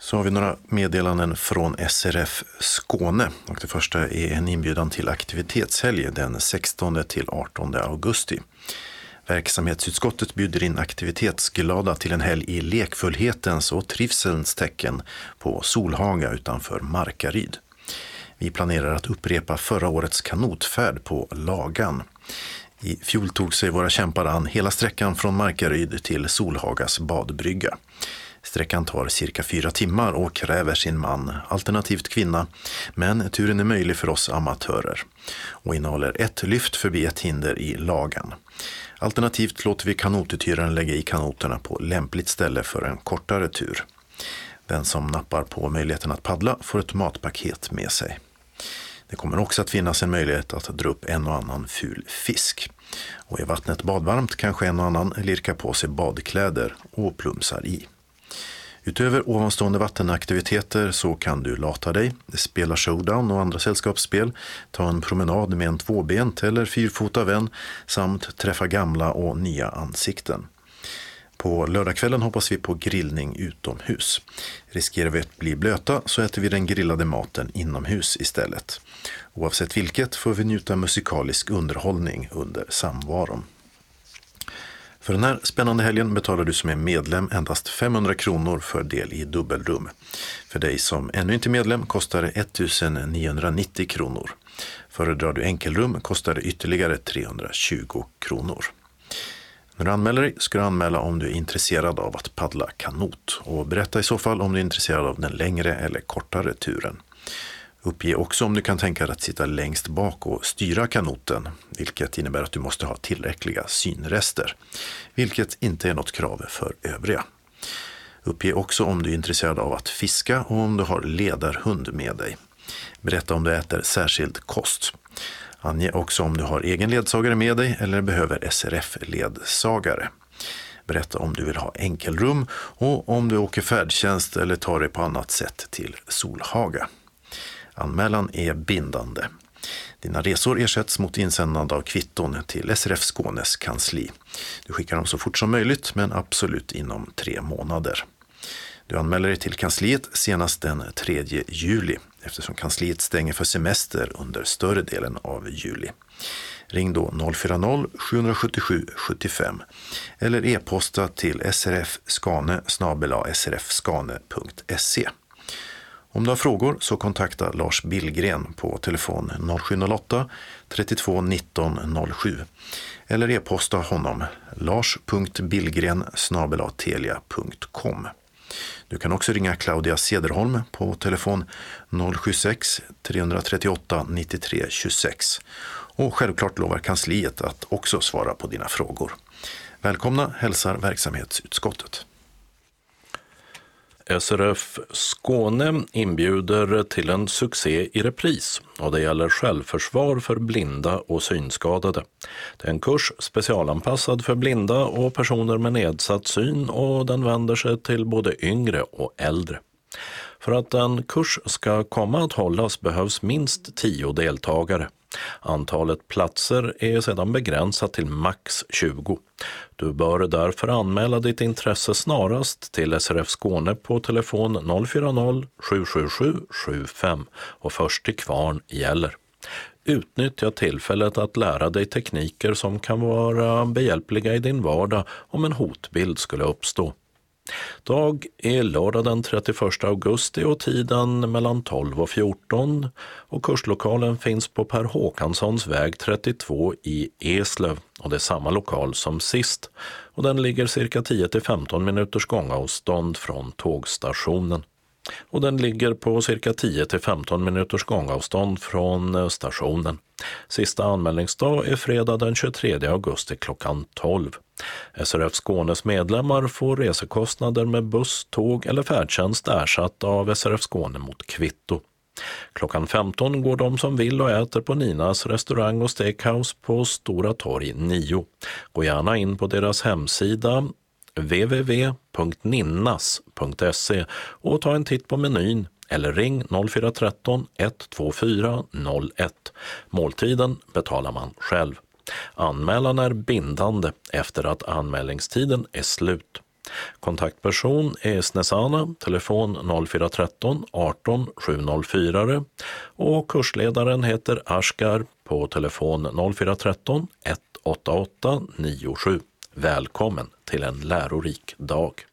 Så har vi några meddelanden från SRF Skåne och det första är en inbjudan till aktivitetshelg den 16 till 18 augusti. Verksamhetsutskottet bjuder in aktivitetsglada till en helg i lekfullhetens och trivselns tecken på Solhaga utanför Markaryd. Vi planerar att upprepa förra årets kanotfärd på Lagan. I fjol tog sig våra kämpar an hela sträckan från Markaryd till Solhagas badbrygga. Sträckan tar cirka 4 timmar och kräver sin man, alternativt kvinna, men turen är möjlig för oss amatörer och innehåller ett lyft förbi ett hinder i Lagan. Alternativt låter vi kanotutyraren lägga i kanoterna på lämpligt ställe för en kortare tur. Den som nappar på möjligheten att paddla får ett matpaket med sig. Det kommer också att finnas en möjlighet att dra upp en och annan ful fisk. Och är vattnet badvarmt kanske en och annan lirkar på sig badkläder och plumsar i. Utöver ovanstående vattenaktiviteter så kan du lata dig, spela showdown och andra sällskapsspel, ta en promenad med en 2-bent eller 4-fota vän samt träffa gamla och nya ansikten. På lördagskvällen hoppas vi på grillning utomhus. Riskerar vi att bli blöta så äter vi den grillade maten inomhus istället. Oavsett vilket får vi njuta musikalisk underhållning under samvaron. För den här spännande helgen betalar du som är medlem endast 500 kronor för del i dubbelrum. För dig som ännu inte är medlem kostar det 1990 kronor. Föredrar du enkelrum kostar det ytterligare 320 kronor. När du anmäler dig ska du anmäla om du är intresserad av att paddla kanot och berätta i så fall om du är intresserad av den längre eller kortare turen. Uppge också om du kan tänka dig att sitta längst bak och styra kanoten, vilket innebär att du måste ha tillräckliga synrester, vilket inte är något krav för övriga. Uppge också om du är intresserad av att fiska och om du har ledarhund med dig. Berätta om du äter särskild kost. Ange också om du har egen ledsagare med dig eller behöver SRF-ledsagare. Berätta om du vill ha enkelrum och om du åker färdtjänst eller tar dig på annat sätt till Solhaga. Anmälan är bindande. Dina resor ersätts mot insändande av kvitton till SRF Skånes kansli. Du skickar dem så fort som möjligt men absolut inom 3 månader. Du anmäler dig till kansliet senast den 3 juli eftersom kansliet stänger för semester under större delen av juli. Ring då 040-777 75 eller e-posta till srfskane@srfskane.se. Om du har frågor så kontakta Lars Billgren på telefon 0708 32 19 07 eller e-posta honom lars.billgren@telia.com. Du kan också ringa Claudia Cederholm på telefon 076 338 93 26 och självklart lovar kansliet att också svara på dina frågor. Välkomna hälsar verksamhetsutskottet. SRF Skåne inbjuder till en succé i repris och det gäller självförsvar för blinda och synskadade. Det är en kurs specialanpassad för blinda och personer med nedsatt syn och den vänder sig till både yngre och äldre. För att en kurs ska komma att hållas behövs minst 10 deltagare. Antalet platser är sedan begränsat till max 20. Du bör därför anmäla ditt intresse snarast till SRF Skåne på telefon 040 777 75 och först till kvarn gäller. Utnyttja tillfället att lära dig tekniker som kan vara behjälpliga i din vardag om en hotbild skulle uppstå. Dag är lördag den 31 augusti och tiden mellan 12 och 14 och kurslokalen finns på Per Håkanssons väg 32 i Eslöv och det är samma lokal som sist och den ligger cirka 10-15 minuters gångavstånd från tågstationen. Och den ligger på cirka 10-15 minuters gångavstånd från stationen. Sista anmälningsdag är fredag den 23 augusti klockan 12. SRF Skånes medlemmar får resekostnader med buss, tåg eller färdtjänst ersatt av SRF Skåne mot kvitto. Klockan 15 går de som vill och äter på Ninas restaurang och steakhouse på Stora torg 9. Gå gärna in på deras hemsida www.ninnas.se och ta en titt på menyn eller ring 0413 124 01. Måltiden betalar man själv. Anmälan är bindande efter att anmälningstiden är slut. Kontaktperson är Snezana, telefon 0413 18 704 och kursledaren heter Ashgar på telefon 0413 188 97. Välkommen till en lärorik dag.